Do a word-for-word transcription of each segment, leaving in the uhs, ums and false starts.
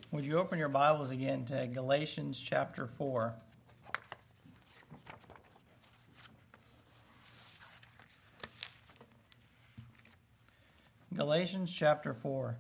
Would you open your Bibles again to Galatians chapter four? Galatians chapter four.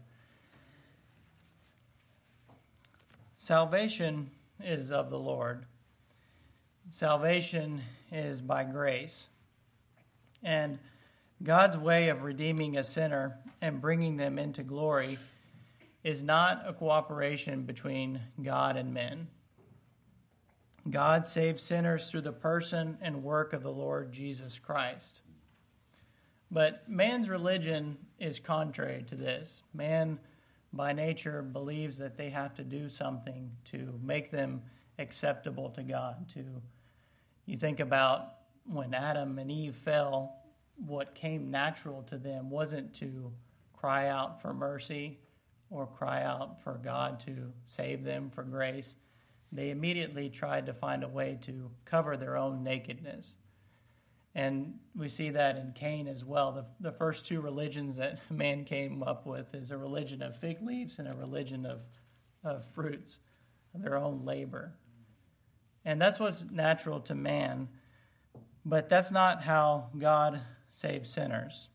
Salvation is of the Lord. Salvation is by grace. And God's way of redeeming a sinner and bringing them into glory is not a cooperation between God and men. God saves sinners through the person and work of the Lord Jesus Christ. But man's religion is contrary to this. Man, by nature, believes that they have to do something to make them acceptable to God. To, you think about when Adam and Eve fell, what came natural to them wasn't to cry out for mercy or cry out for God to save them, for grace. They immediately tried to find a way to cover their own nakedness. And we see that in Cain as well. The, the first two religions that man came up with is a religion of fig leaves and a religion of, of fruits, of their own labor. And that's what's natural to man. But that's not how God saves sinners.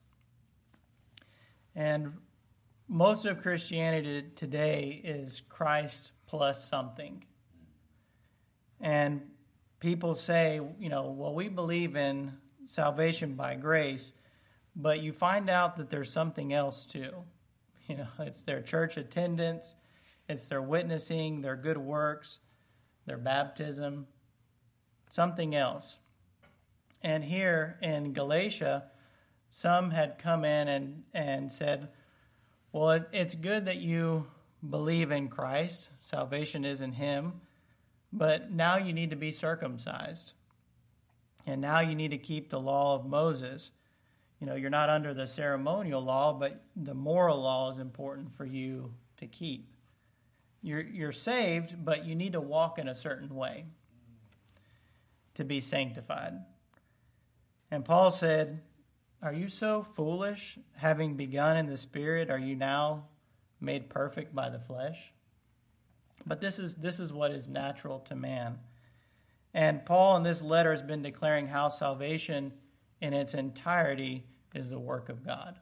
And most of Christianity today is Christ plus something. And people say, you know, well, we believe in salvation by grace, but you find out that there's something else too. You know, it's their church attendance, it's their witnessing, their good works, their baptism, something else. And here in Galatia, some had come in and, and said, well, it, it's good that you believe in Christ. Salvation is in him. But now you need to be circumcised. And now you need to keep the law of Moses. You know, you're not under the ceremonial law, but the moral law is important for you to keep. You're, you're saved, but you need to walk in a certain way to be sanctified. And Paul said, are you so foolish? Having begun in the Spirit, are you now made perfect by the flesh? But this is this is what is natural to man. And Paul in this letter has been declaring how salvation in its entirety is the work of God.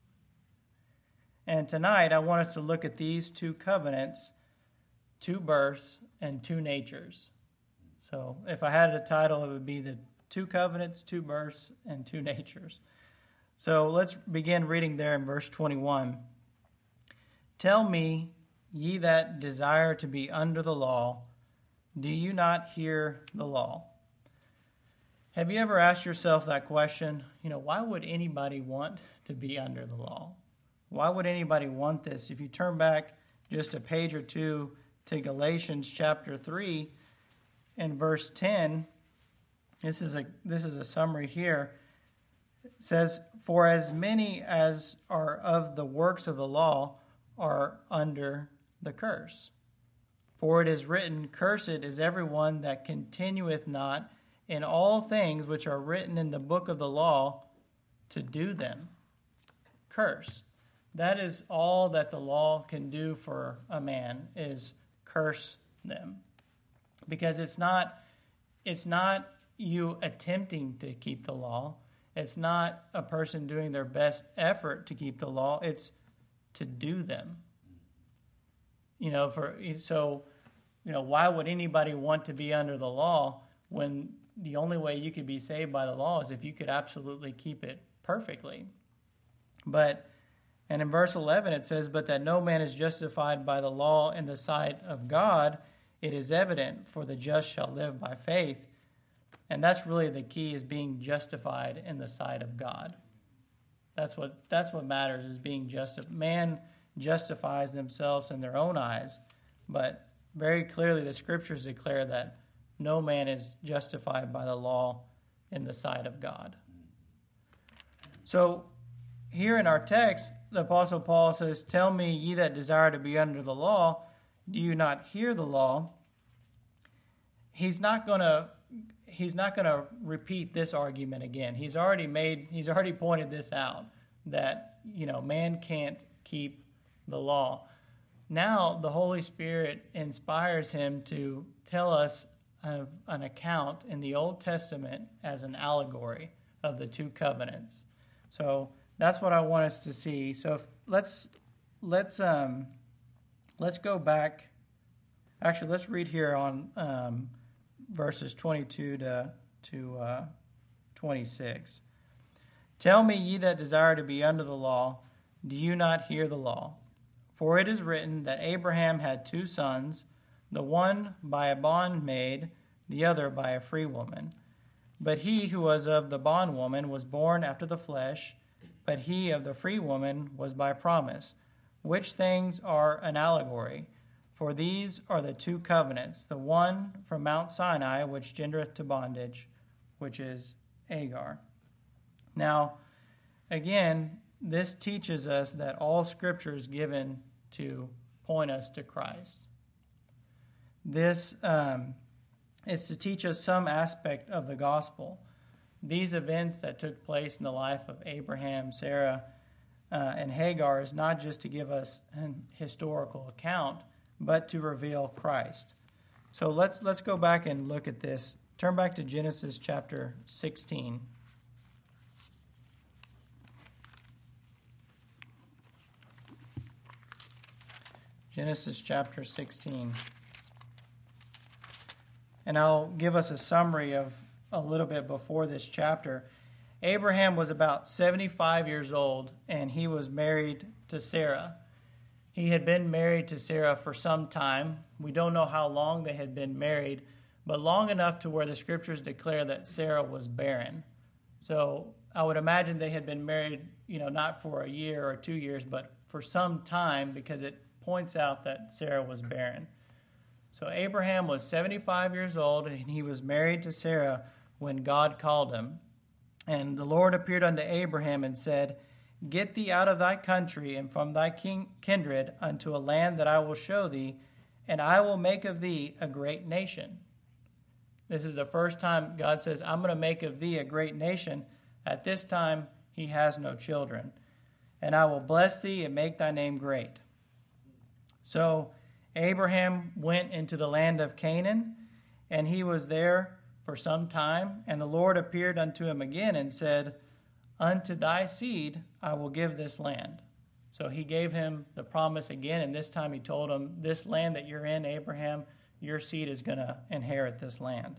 And tonight I want us to look at these two covenants, two births and two natures. So if I had a title, it would be the two covenants, two births, and two natures. So let's begin reading there in verse twenty-one. Tell me, ye that desire to be under the law, do you not hear the law? Have you ever asked yourself that question? You know, why would anybody want to be under the law? Why would anybody want this? If you turn back just a page or two to Galatians chapter three and verse ten, this is a this is a summary here. It says, for as many as are of the works of the law are under the curse. For it is written, cursed is everyone that continueth not in all things which are written in the book of the law to do them. Curse. That is all that the law can do for a man, is curse them. Because it's not, it's not you attempting to keep the law. It's not a person doing their best effort to keep the law. It's to do them. You know, for so, you know, why would anybody want to be under the law when the only way you could be saved by the law is if you could absolutely keep it perfectly? But, and in verse eleven it says, but that no man is justified by the law in the sight of God, it is evident, for the just shall live by faith. And that's really the key, is being justified in the sight of God. That's what that's what matters, is being justified. Man justifies themselves in their own eyes, but very clearly the scriptures declare that no man is justified by the law in the sight of God. So here in our text, the Apostle Paul says, tell me, ye that desire to be under the law, do you not hear the law? He's not going to he's not going to repeat this argument again. He's already made, he's already pointed this out, that, you know, man can't keep the law. now the Holy Spirit inspires him to tell us of an account in the Old Testament as an allegory of the two covenants. So that's what I want us to see. So if, let's let's um, let's go back. Actually, let's read here on um, verses twenty-two to to uh, twenty-six. Tell me, ye that desire to be under the law, do you not hear the law? For it is written that Abraham had two sons, the one by a bondmaid, the other by a free woman. But he who was of the bondwoman was born after the flesh, but he of the free woman was by promise, which things are an allegory. For these are the two covenants, the one from Mount Sinai, which gendereth to bondage, which is Hagar. Now, again, this teaches us that all Scripture is given to point us to Christ. This um, is to teach us some aspect of the gospel. These events that took place in the life of Abraham, Sarah, uh, and Hagar is not just to give us an historical account, but to reveal Christ. So let's let's go back and look at this. Turn back to Genesis chapter sixteen. Genesis chapter sixteen. And I'll give us a summary of a little bit before this chapter. Abraham was about seventy-five years old, and he was married to Sarah. He had been married to Sarah for some time. We don't know how long they had been married, but long enough to where the Scriptures declare that Sarah was barren. So I would imagine they had been married, you know, not for a year or two years, but for some time, because it points out that Sarah was barren. So Abraham was seventy-five years old, and he was married to Sarah when God called him. And the Lord appeared unto Abraham and said, Get thee out of thy country and from thy king- kindred unto a land that I will show thee, and I will make of thee a great nation. This is the first time God says, I'm going to make of thee a great nation. At this time, he has no children. And I will bless thee and make thy name great. So Abraham went into the land of Canaan, and he was there for some time. And the Lord appeared unto him again and said, Unto thy seed I will give this land. So he gave him the promise again, and this time he told him, this land that you're in, Abraham, your seed is going to inherit this land.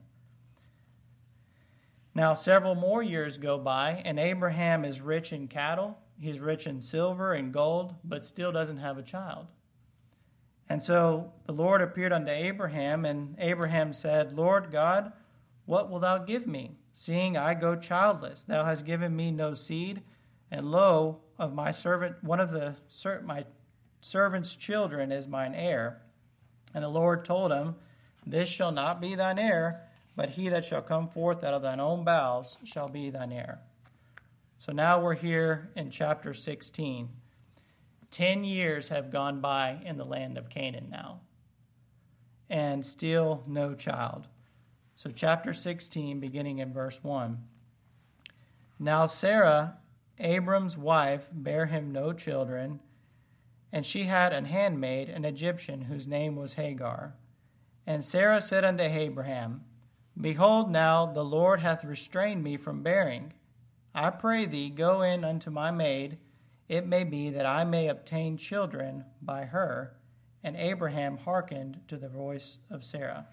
Now several more years go by, and Abraham is rich in cattle, he's rich in silver and gold, but still doesn't have a child. And so the Lord appeared unto Abraham, and Abraham said, Lord God, what wilt thou give me, seeing I go childless? Thou hast given me no seed, and lo, of my servant, one of the my servant's children is mine heir. And the Lord told him, This shall not be thine heir, but he that shall come forth out of thine own bowels shall be thine heir. So now we're here in chapter sixteen. Ten years have gone by in the land of Canaan now, and still no child. So chapter sixteen, beginning in verse one. Now Sarah, Abram's wife, bare him no children, and she had an handmaid, an Egyptian, whose name was Hagar. And Sarah said unto Abraham, Behold, now the Lord hath restrained me from bearing. I pray thee, go in unto my maid. It may be that I may obtain children by her. And Abraham hearkened to the voice of Sarah.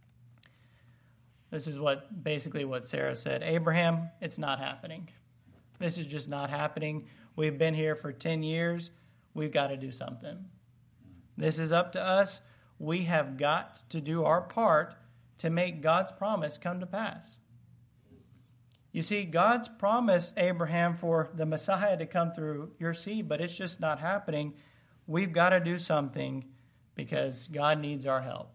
This is what basically what Sarah said. Abraham, it's not happening. This is just not happening. We've been here for ten years. We've got to do something. This is up to us. We have got to do our part to make God's promise come to pass. You see, God's promised Abraham for the Messiah to come through your seed, but it's just not happening. We've got to do something because God needs our help.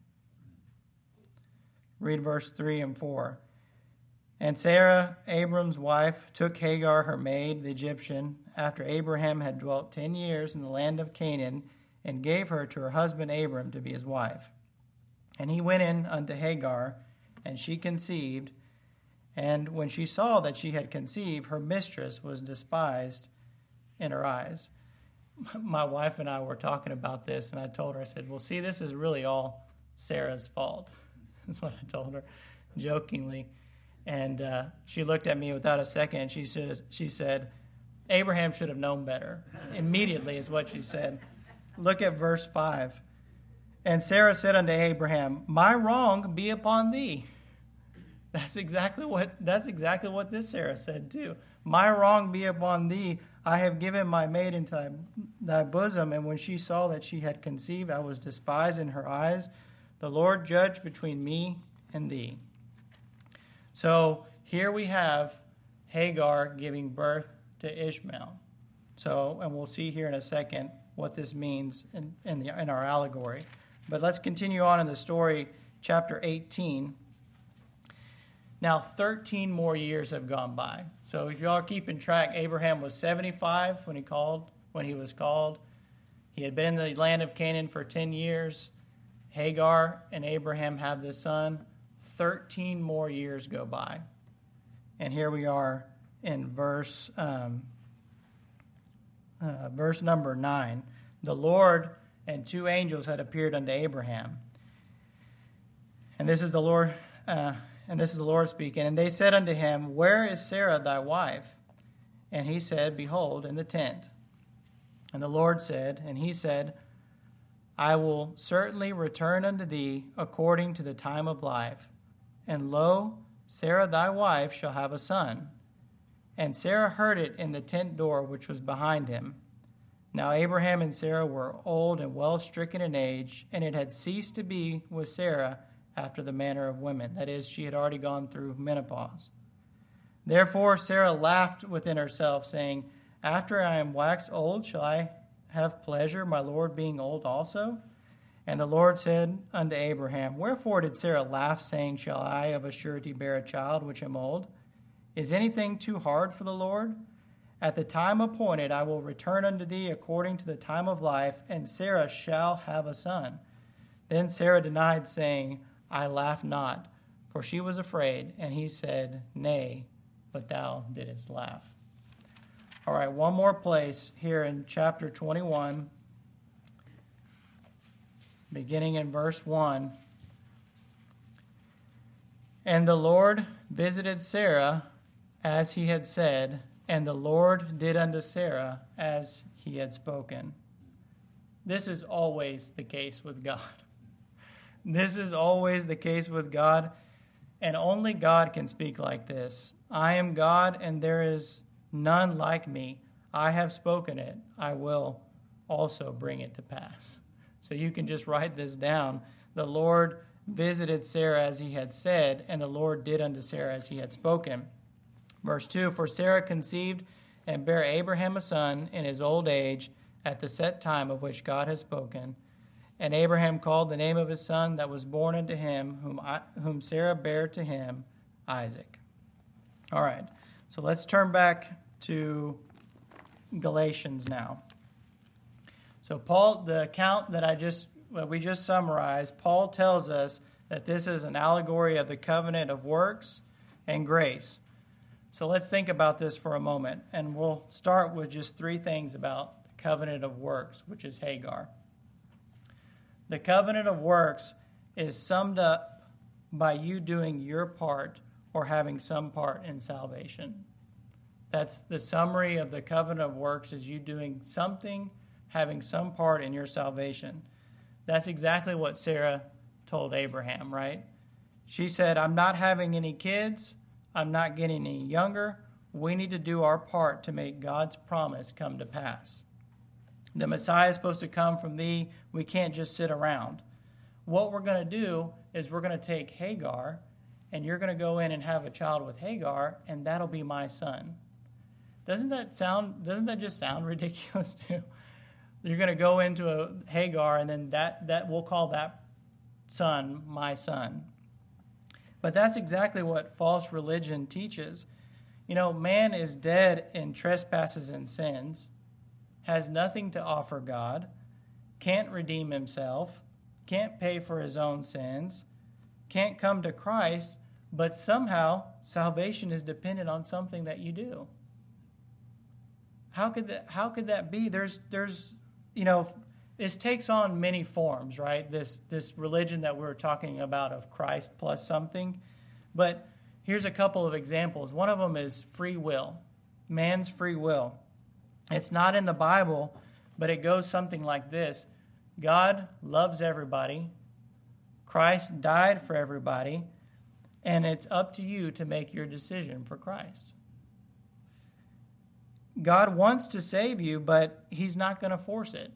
Read verse three and four. And Sarah, Abram's wife, took Hagar, her maid, the Egyptian, after Abraham had dwelt ten years in the land of Canaan, and gave her to her husband Abram to be his wife. And he went in unto Hagar, and she conceived. And when she saw that she had conceived, her mistress was despised in her eyes. my wife and I were talking about this, and I told her, I said, well, see, this is really all Sarah's fault. That's what I told her, jokingly. And uh, she looked at me without a second, and she says, she said, Abraham should have known better. Immediately is what she said. Look at verse five. And Sarah said unto Abraham, my wrong be upon thee. That's exactly what that's exactly what this Sarah said too. My wrong be upon thee. I have given my maid into thy, thy bosom, and when she saw that she had conceived, I was despised in her eyes. The Lord judge between me and thee. So here we have Hagar giving birth to Ishmael. So, and we'll see here in a second what this means in, in, the, in our allegory. But let's continue on in the story, chapter eighteen. Now, thirteen more years have gone by. So if you all are keeping track, Abraham was seventy-five when he called, when he was called. He had been in the land of Canaan for ten years. Hagar and Abraham have this son. thirteen more years go by. And here we are in verse um, uh, verse number nine. The Lord and two angels had appeared unto Abraham. And this is the Lord... Uh, And this is the Lord speaking. And they said unto him, where is Sarah thy wife? And he said, behold, in the tent. And the Lord said, and he said, I will certainly return unto thee according to the time of life. And lo, Sarah thy wife shall have a son. And Sarah heard it in the tent door which was behind him. Now Abraham and Sarah were old and well stricken in age, and it had ceased to be with Sarah after the manner of women. That is, she had already gone through menopause. Therefore Sarah laughed within herself, saying, after I am waxed old, shall I have pleasure, my Lord being old also? And the Lord said unto Abraham, wherefore did Sarah laugh, saying, shall I of a surety bear a child which am old? Is anything too hard for the Lord? At the time appointed I will return unto thee according to the time of life, and Sarah shall have a son. Then Sarah denied, saying, I laugh not, for she was afraid. And he said, nay, but thou didst laugh. All right, one more place here in chapter twenty-one, beginning in verse one. And the Lord visited Sarah as he had said, and the Lord did unto Sarah as he had spoken. This is always the case with God. This is always the case with God, and only God can speak like this. I am God, and there is none like me. I have spoken it. I will also bring it to pass. So you can just write this down. The Lord visited Sarah as he had said, and the Lord did unto Sarah as he had spoken. Verse two, for Sarah conceived and bare Abraham a son in his old age at the set time of which God has spoken. And Abraham called the name of his son that was born unto him, whom I, whom Sarah bare to him, Isaac. All right, so let's turn back to Galatians now. So Paul, the account that I just that we just summarized, Paul tells us that this is an allegory of the covenant of works and grace. So let's think about this for a moment, and we'll start with just three things about the covenant of works, which is Hagar. The covenant of works is summed up by you doing your part or having some part in salvation. That's the summary of the covenant of works, is you doing something, having some part in your salvation. That's exactly what Sarah told Abraham, right? She said, I'm not having any kids. I'm not getting any younger. We need to do our part to make God's promise come to pass. The Messiah is supposed to come from thee. We can't just sit around. What we're going to do is we're going to take Hagar, and you're going to go in and have a child with Hagar, and that'll be my son. Doesn't that sound, doesn't that just sound ridiculous too? You're going to go into a Hagar, and then that, that we'll call that son my son. But that's exactly what false religion teaches. You know, man is dead in trespasses and sins, has nothing to offer God, can't redeem himself, can't pay for his own sins, can't come to Christ, but somehow salvation is dependent on something that you do. how could that, how could that be? There's, there's, you know, this takes on many forms, right? This, this religion that we're talking about of Christ plus something. But here's a couple of examples. One of them is free will, man's free will. It's not in the Bible, but it goes something like this. God loves everybody. Christ died for everybody. And it's up to you to make your decision for Christ. God wants to save you, but he's not going to force it.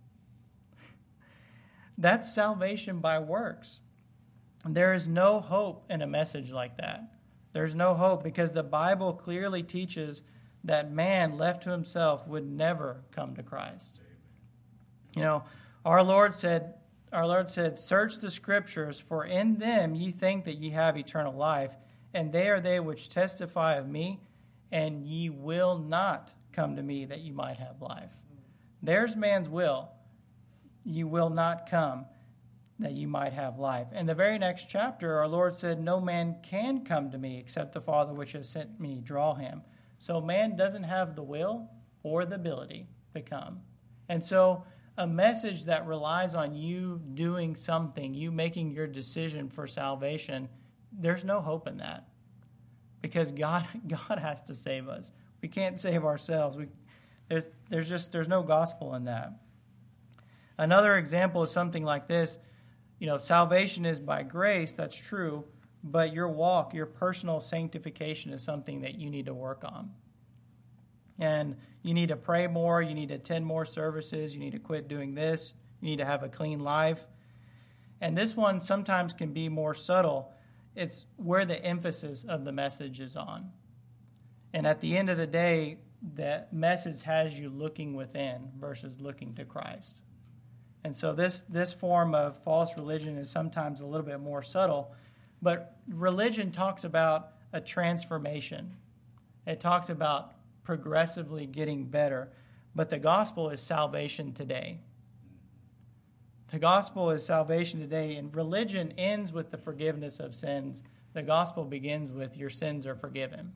That's salvation by works. There is no hope in a message like that. There's no hope because the Bible clearly teaches that man left to himself would never come to Christ. You know, our Lord said, our Lord said, search the scriptures, for in them ye think that ye have eternal life, and they are they which testify of me, and ye will not come to me that you might have life. There's man's will. You will not come that you might have life. In the very next chapter, our Lord said, no man can come to me except the Father which has sent me draw him. So man doesn't have the will or the ability to come. And so a message that relies on you doing something, you making your decision for salvation, there's no hope in that. Because God God has to save us. We can't save ourselves. We, there's, there's just there's no gospel in that. Another example is something like this. You know, salvation is by grace, that's true, but your walk, your personal sanctification is something that you need to work on. And you need to pray more, you need to attend more services, you need to quit doing this, you need to have a clean life. And this one sometimes can be more subtle. It's where the emphasis of the message is on. And at the end of the day, that message has you looking within versus looking to Christ. And so this, this form of false religion is sometimes a little bit more subtle. But religion talks about a transformation. It talks about progressively getting better. But the gospel is salvation today. The gospel is salvation today. And religion ends with the forgiveness of sins. The gospel begins with your sins are forgiven.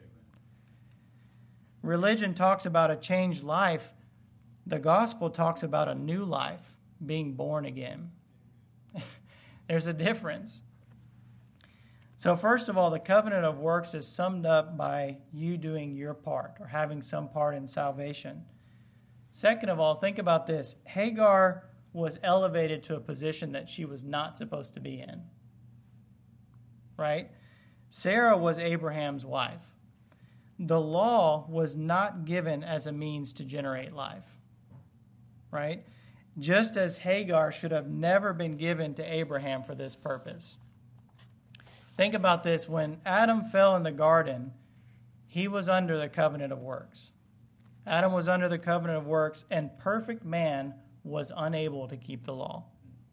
Religion talks about a changed life. The gospel talks about a new life, being born again. There's a difference. So first of all, the covenant of works is summed up by you doing your part or having some part in salvation. Second of all, think about this. Hagar was elevated to a position that she was not supposed to be in. Right? Sarah was Abraham's wife. The law was not given as a means to generate life. Right? Just as Hagar should have never been given to Abraham for this purpose. Think about this. When Adam fell in the garden, he was under the covenant of works. Adam was under the covenant of works, and perfect man was unable to keep the law.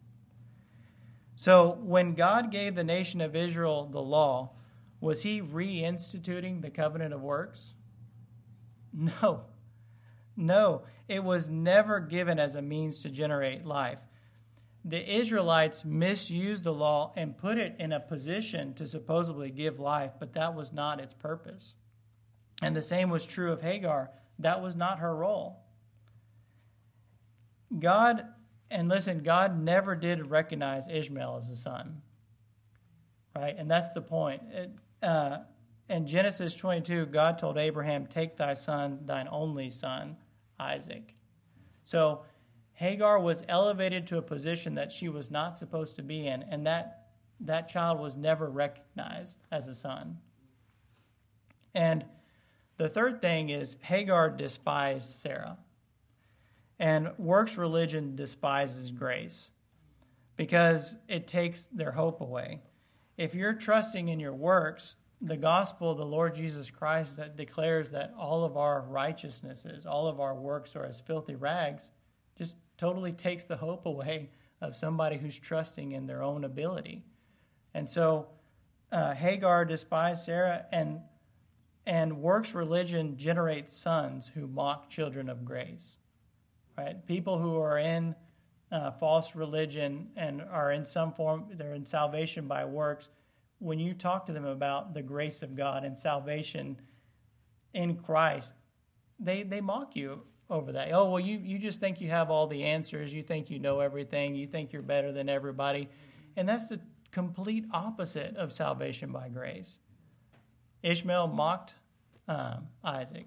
So when God gave the nation of Israel the law, was he reinstituting the covenant of works? No. No, it was never given as a means to generate life. The Israelites misused the law and put it in a position to supposedly give life, but that was not its purpose. And the same was true of Hagar. That was not her role. God, and listen, God never did recognize Ishmael as a son. Right? And that's the point. It, uh, in Genesis twenty-two, God told Abraham, take thy son, thine only son, Isaac. So Hagar was elevated to a position that she was not supposed to be in, and that, that child was never recognized as a son. And the third thing is Hagar despised Sarah. And works religion despises grace because it takes their hope away. If you're trusting in your works, the gospel of the Lord Jesus Christ that declares that all of our righteousnesses, all of our works are as filthy rags, just totally takes the hope away of somebody who's trusting in their own ability. And so uh, Hagar despised Sarah, and and works religion generates sons who mock children of grace. Right? People who are in uh, false religion and are in some form, they're in salvation by works. When you talk to them about the grace of God and salvation in Christ, they they mock you over that. Oh, well, you, you just think you have all the answers. You think you know everything. You think you're better than everybody. And that's the complete opposite of salvation by grace. Ishmael mocked um, Isaac.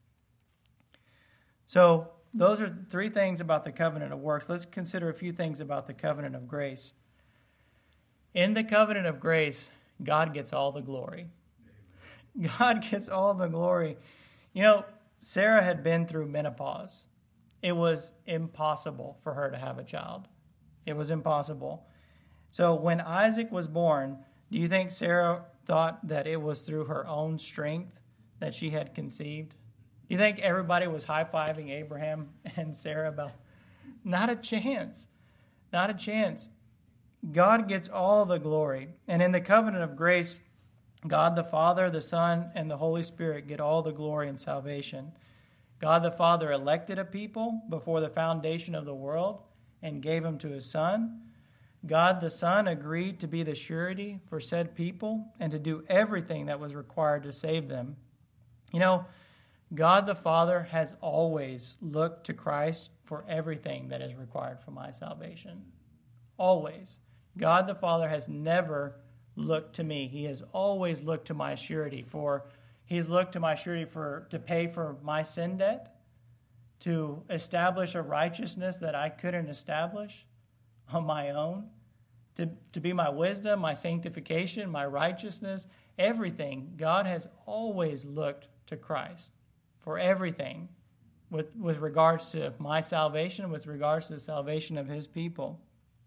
So those are three things about the covenant of works. Let's consider a few things about the covenant of grace. In the covenant of grace, God gets all the glory. God gets all the glory. You know, Sarah had been through menopause. It was impossible for her to have a child. It was impossible. So when Isaac was born, do you think Sarah thought that it was through her own strength that she had conceived? Do you think everybody was high-fiving Abraham and Sarah about? Not a chance. Not a chance. God gets all the glory. And in the covenant of grace, God the Father, the Son, and the Holy Spirit get all the glory and salvation. God the Father elected a people before the foundation of the world and gave him to his Son. God the Son agreed to be the surety for said people and to do everything that was required to save them. You know, God the Father has always looked to Christ for everything that is required for my salvation. Always. God the Father has never looked to me. He has always looked to my surety for, he's looked to my surety for, to pay for my sin debt, to establish a righteousness that I couldn't establish on my own, to, to be my wisdom, my sanctification, my righteousness, everything. God has always looked to Christ for everything with, with regards to my salvation, with regards to the salvation of his people.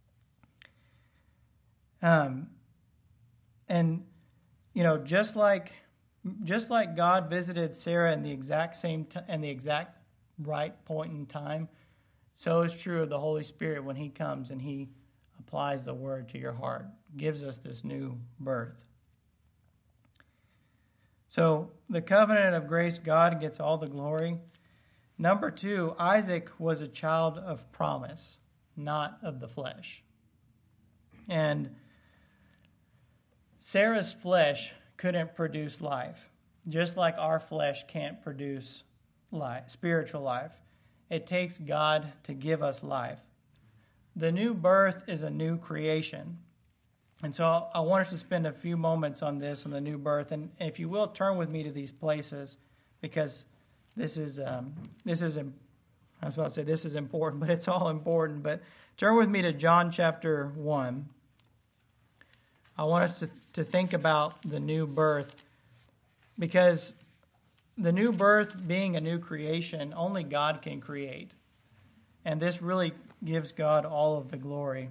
Um, and, you know, just like just like God visited Sarah in the exact same t- and the exact right point in time, so is true of the Holy Spirit when he comes and he applies the word to your heart, gives us this new birth. So the covenant of grace, God gets all the glory. Number two, Isaac was a child of promise, not of the flesh. And Sarah's flesh couldn't produce life, just like our flesh can't produce life, spiritual life. It takes God to give us life. The new birth is a new creation. And so I want us to spend a few moments on this, on the new birth. And if you will, turn with me to these places, because this is, um, this is, I was about to say this is important, but it's all important. But turn with me to John chapter one. I want us to, to think about the new birth, because the new birth being a new creation, only God can create. And this really gives God all of the glory.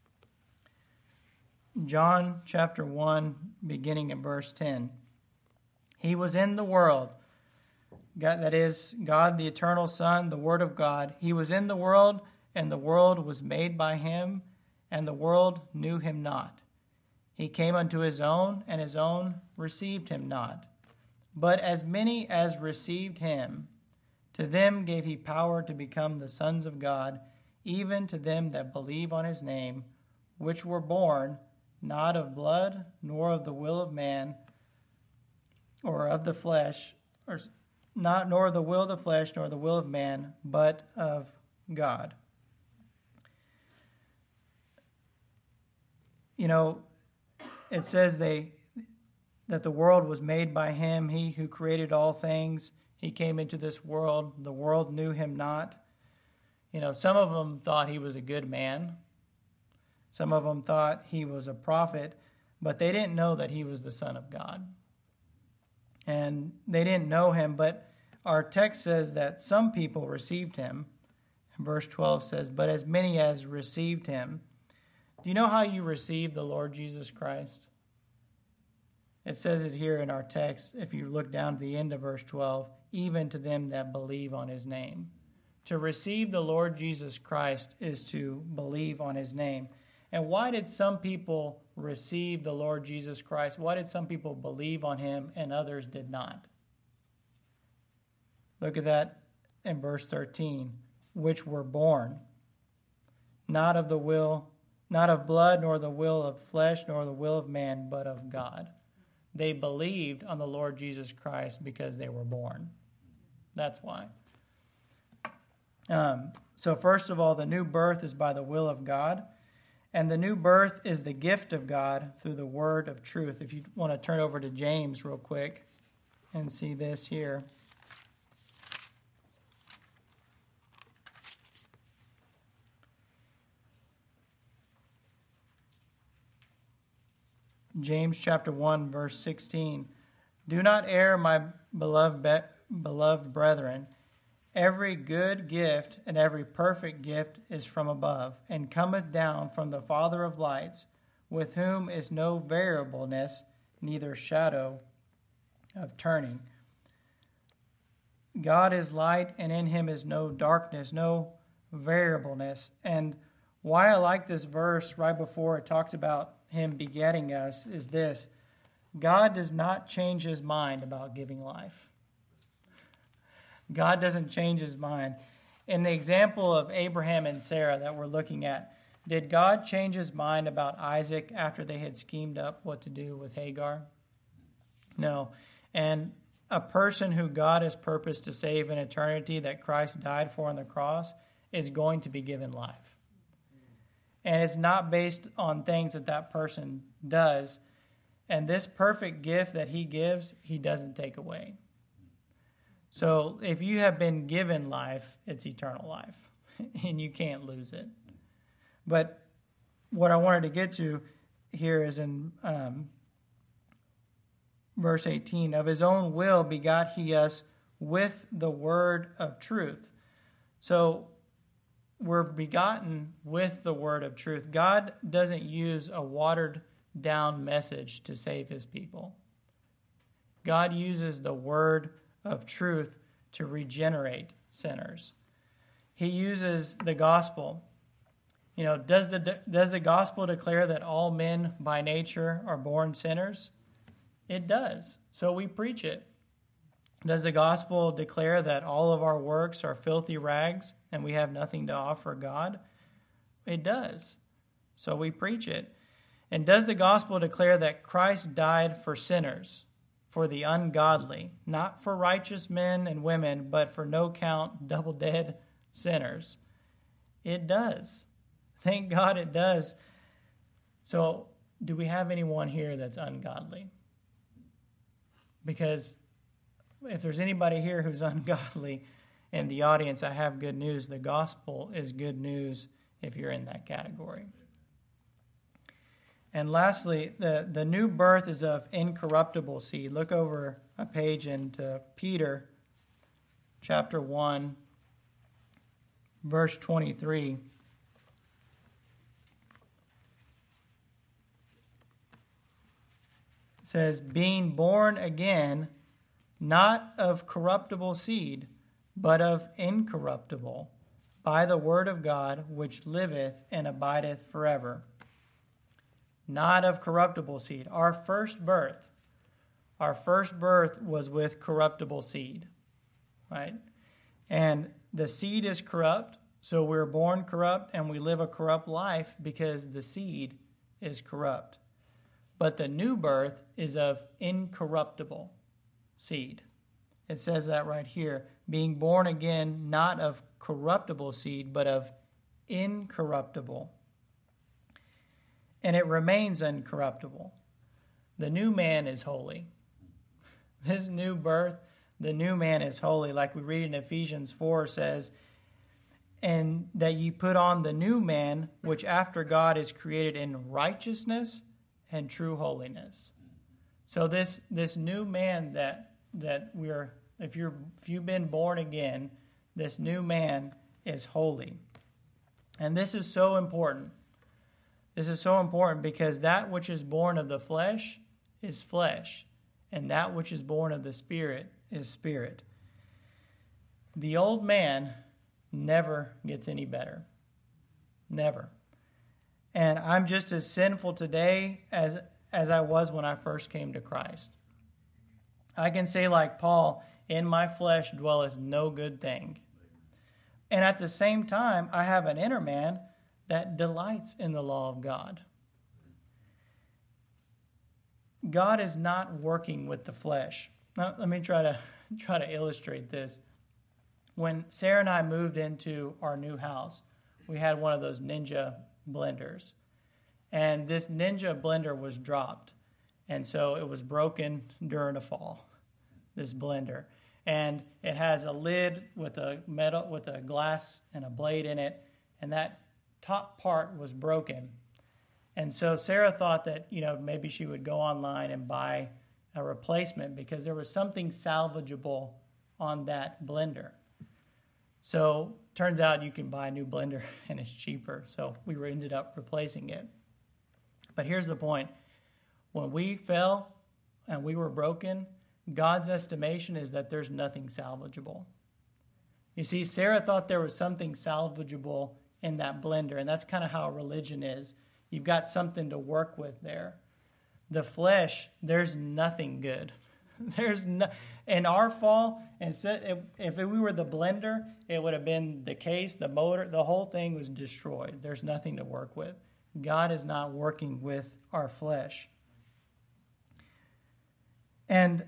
John chapter one, beginning in verse ten. He was in the world. God, that is, God, the eternal Son, the Word of God. He was in the world, and the world was made by him, and the world knew him not. He came unto his own, and his own received him not. But as many as received him, to them gave he power to become the sons of God, even to them that believe on his name, which were born not of blood, nor of the will of man, or of the flesh, or not nor of the will of the flesh, nor the will of man, but of God. You know, it says they that the world was made by him, he who created all things. He came into this world. The world knew him not. You know, some of them thought he was a good man. Some of them thought he was a prophet, but they didn't know that he was the Son of God. And they didn't know him, but our text says that some people received him. Verse twelve says, but as many as received him. Do you know how you receive the Lord Jesus Christ? It says it here in our text, if you look down to the end of verse twelve, even to them that believe on his name. To receive the Lord Jesus Christ is to believe on his name. And why did some people receive the Lord Jesus Christ? Why did some people believe on him and others did not? Look at that in verse thirteen, which were born, not of the will, not of blood, nor the will of flesh, nor the will of man, but of God. They believed on the Lord Jesus Christ because they were born. That's why. Um, so first of all, the new birth is by the will of God. And the new birth is the gift of God through the word of truth. If you want to turn over to James real quick and see this here. James chapter one, verse sixteen. Do not err, my beloved, be- beloved brethren. Every good gift and every perfect gift is from above, and cometh down from the Father of lights, with whom is no variableness, neither shadow of turning. God is light, and in him is no darkness, no variableness. And why I like this verse right before it talks about him begetting us is this: God does not change his mind about giving life. God doesn't change his mind. In the example of Abraham and Sarah that we're looking at, did God change his mind about Isaac after they had schemed up what to do with Hagar? No. And a person who God has purposed to save in eternity that Christ died for on the cross is going to be given life. And it's not based on things that that person does. And this perfect gift that he gives, he doesn't take away. So if you have been given life, it's eternal life, and you can't lose it. But what I wanted to get to here is in um, verse eighteen. Of his own will begot he us with the word of truth. So we're begotten with the word of truth. God doesn't use a watered down message to save his people. God uses the word of truth to regenerate sinners. He uses the gospel. You know, does the does the gospel declare that all men by nature are born sinners? It does. So we preach it. Does the gospel declare that all of our works are filthy rags and we have nothing to offer God? It does. So we preach it. And does the gospel declare that Christ died for sinners, for the ungodly, not for righteous men and women, but for no count, double dead sinners? It does. Thank God it does. So do we have anyone here that's ungodly? Because if there's anybody here who's ungodly in the audience, I have good news. The gospel is good news if you're in that category. And lastly, the, the new birth is of incorruptible seed. Look over a page into Peter chapter one, verse twenty-three. It says, being born again, not of corruptible seed, but of incorruptible, by the word of God, which liveth and abideth forever. Not of corruptible seed. Our first birth, our first birth was with corruptible seed, right? And the seed is corrupt, so we're born corrupt and we live a corrupt life because the seed is corrupt. But the new birth is of incorruptible seed. It says that right here, being born again, not of corruptible seed, but of incorruptible. And it remains incorruptible. The new man is holy. This new birth, the new man is holy. Like we read in Ephesians four says, and that ye put on the new man, which after God is created in righteousness and true holiness. So this this new man that that we're, if you're if you've been born again, this new man is holy. And this is so important. This is so important because that which is born of the flesh is flesh, and that which is born of the Spirit is spirit. The old man never gets any better. Never. And I'm just as sinful today as, as I was when I first came to Christ. I can say like Paul, in my flesh dwelleth no good thing. And at the same time, I have an inner man that delights in the law of God. God is not working with the flesh. Now, let me try to try to illustrate this. when Sarah and I moved into our new house, we had one of those Ninja blenders. And this Ninja blender was dropped. And so it was broken during a fall, this blender. And it has a lid with a metal, with a glass and a blade in it. And that top part was broken. And so Sarah thought that, you know, maybe she would go online and buy a replacement because there was something salvageable on that blender. So turns out you can buy a new blender and it's cheaper. So we ended up replacing it. But here's the point. When we fell and we were broken, God's estimation is that there's nothing salvageable. You see, Sarah thought there was something salvageable in that blender, and that's kind of how religion is. You've got something to work with there. The flesh, there's nothing good. There's no, in our fall, instead, if, if we were the blender, it would have been the case, the motor, the whole thing was destroyed. There's nothing to work with. God is not working with our flesh. And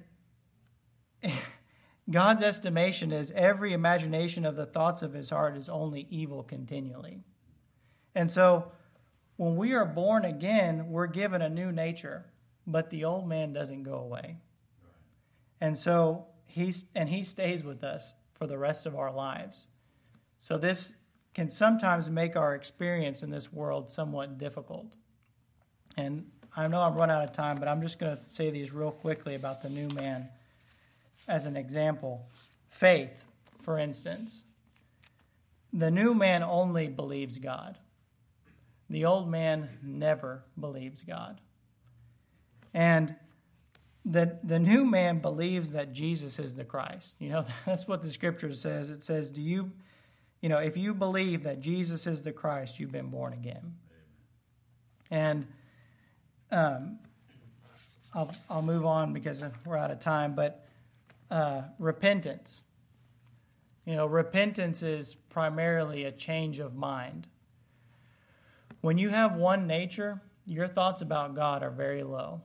God's estimation is every imagination of the thoughts of his heart is only evil continually. And so when we are born again, we're given a new nature, but the old man doesn't go away. And so he's and he stays with us for the rest of our lives. So this can sometimes make our experience in this world somewhat difficult. And I know I'm running out of time, but I'm just going to say these real quickly about the new man as an example. Faith, for instance. The new man only believes God. The old man never believes God. And the, the new man believes that Jesus is the Christ. You know, that's what the scripture says. It says, do you, you know, if you believe that Jesus is the Christ, you've been born again. And um, I'll, I'll move on because we're out of time, but uh, repentance. You know, repentance is primarily a change of mind. When you have one nature, your thoughts about God are very low.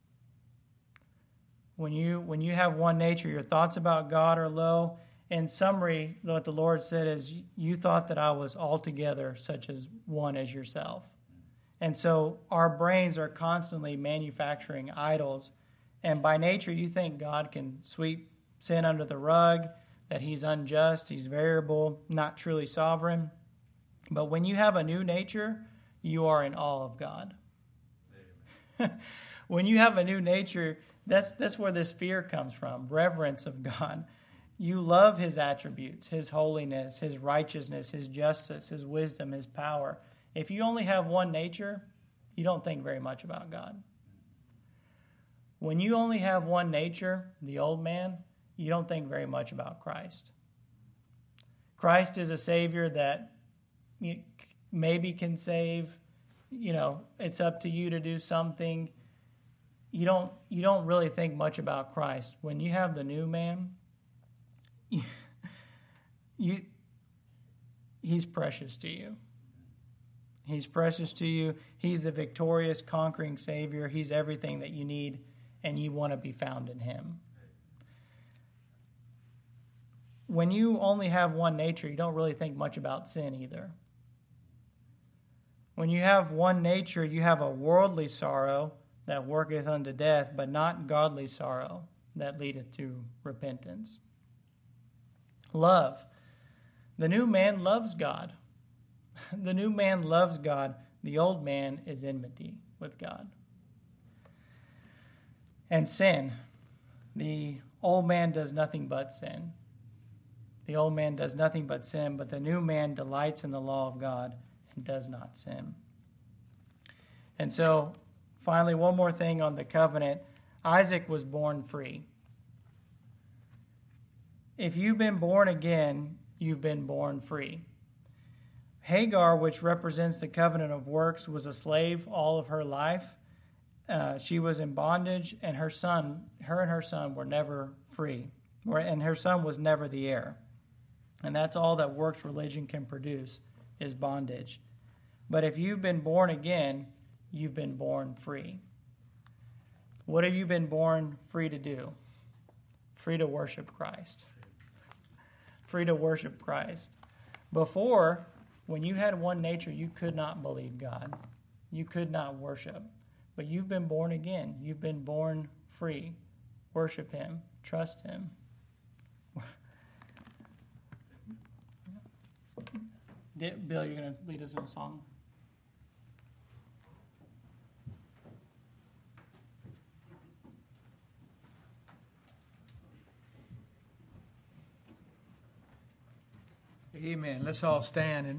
When you when you have one nature, your thoughts about God are low. In summary, what the Lord said is, you thought that I was altogether such as one as yourself. And so our brains are constantly manufacturing idols. And by nature, you think God can sweep sin under the rug, that he's unjust, he's variable, not truly sovereign. But when you have a new nature, you are in awe of God. When you have a new nature, that's that's where this fear comes from, reverence of God. You love his attributes, his holiness, his righteousness, his justice, his wisdom, his power. If you only have one nature, you don't think very much about God. When you only have one nature, the old man, you don't think very much about Christ. Christ is a Savior that maybe can save. You know, it's up to you to do something. You don't you don't really think much about Christ. When you have the new man, you, you he's precious to you. He's precious to you. He's the victorious, conquering Savior. He's everything that you need, and you want to be found in him. When you only have one nature, you don't really think much about sin either. When you have one nature, you have a worldly sorrow that worketh unto death, but not godly sorrow that leadeth to repentance. Love. The new man loves God. The new man loves God. The old man is enmity with God. And sin. The old man does nothing but sin. The old man does nothing but sin, but the new man delights in the law of God and does not sin. And so, finally, one more thing on the covenant. Isaac was born free. If you've been born again, you've been born free. Hagar, which represents the covenant of works, was a slave all of her life. Uh, she was in bondage, and her son, her and her son were never free. And her son was never the heir. And that's all that works religion can produce, is bondage. But if you've been born again, you've been born free. What have you been born free to do? Free to worship Christ. free to worship Christ. Before, when you had one nature, you could not believe God. You could not worship. But you've been born again. You've been born free. Worship Him. Trust Him. Bill, you're going to lead us in a song? Amen. Let's all stand and